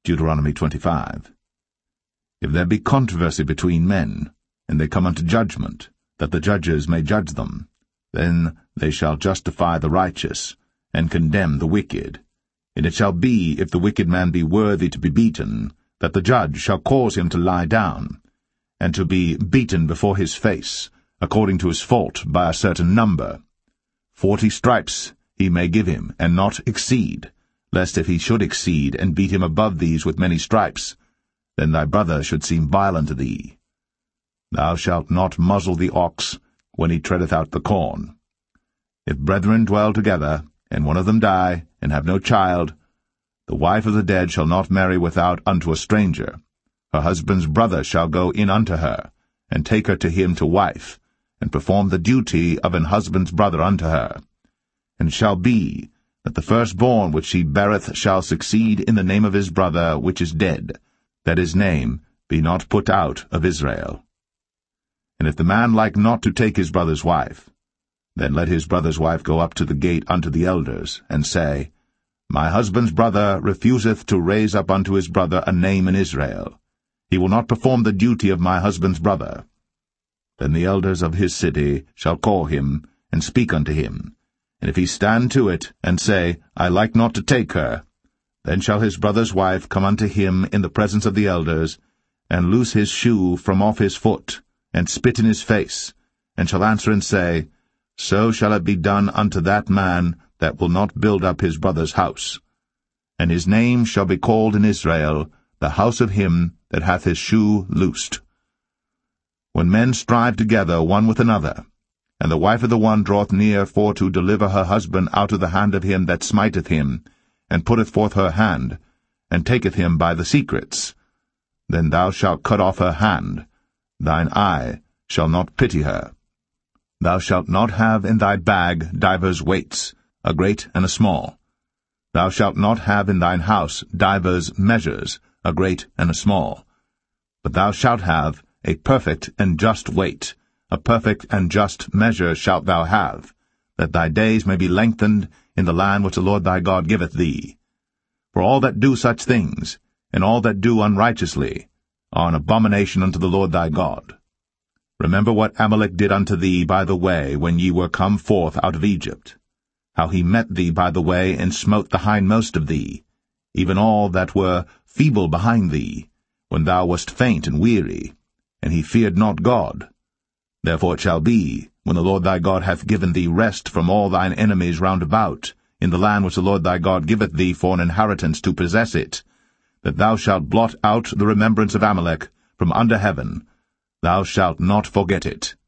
Deuteronomy 25. If there be controversy between men, and they come unto judgment, that the judges may judge them, then they shall justify the righteous, and condemn the wicked. And it shall be, if the wicked man be worthy to be beaten, that the judge shall cause him to lie down, and to be beaten before his face, according to his fault, by a certain number. 40 stripes he may give him, and not exceed, lest if he should exceed, and beat him above these with many stripes, then thy brother should seem vile unto thee. Thou shalt not muzzle the ox when he treadeth out the corn. If brethren dwell together, and one of them die, and have no child, the wife of the dead shall not marry without unto a stranger. Her husband's brother shall go in unto her, and take her to him to wife, and perform the duty of an husband's brother unto her. And it shall be, that the firstborn which she beareth shall succeed in the name of his brother which is dead, that his name be not put out of Israel. And if the man like not to take his brother's wife, then let his brother's wife go up to the gate unto the elders, and say, My husband's brother refuseth to raise up unto his brother a name in Israel. He will not perform the duty of my husband's brother. Then the elders of his city shall call him, and speak unto him. And if he stand to it, and say, I like not to take her, then shall his brother's wife come unto him in the presence of the elders, and loose his shoe from off his foot, and spit in his face, and shall answer and say, So shall it be done unto that man that will not build up his brother's house. And his name shall be called in Israel, the house of him that hath his shoe loosed. When men strive together one with another, and the wife of the one draweth near for to deliver her husband out of the hand of him that smiteth him, and putteth forth her hand, and taketh him by the secrets, then thou shalt cut off her hand, thine eye shall not pity her. Thou shalt not have in thy bag divers weights, a great and a small. Thou shalt not have in thine house divers measures, a great and a small. But thou shalt have a perfect and just weight, a perfect and just measure shalt thou have, that thy days may be lengthened in the land which the Lord thy God giveth thee. For all that do such things, and all that do unrighteously, are an abomination unto the Lord thy God. Remember what Amalek did unto thee by the way when ye were come forth out of Egypt, how he met thee by the way, and smote the hindmost of thee, even all that were feeble behind thee, when thou wast faint and weary, and he feared not God. Therefore it shall be, when the Lord thy God hath given thee rest from all thine enemies round about, in the land which the Lord thy God giveth thee for an inheritance to possess it, that thou shalt blot out the remembrance of Amalek from under heaven, thou shalt not forget it.